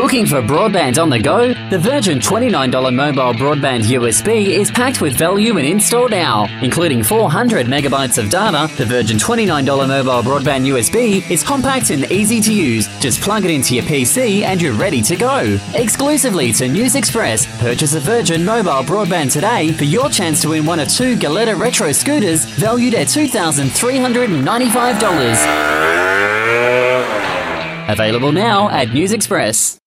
Looking for broadband on the go? The Virgin $29 mobile broadband USB is packed with value and install now. Including 400 megabytes of data, the Virgin $29 mobile broadband USB is compact and easy to use. Just plug it into your PC and you're ready to go. Exclusively to News Express, purchase a Virgin mobile broadband today for your chance to win one of 2 Galetta Retro scooters valued at $2,395. Available now at News Express.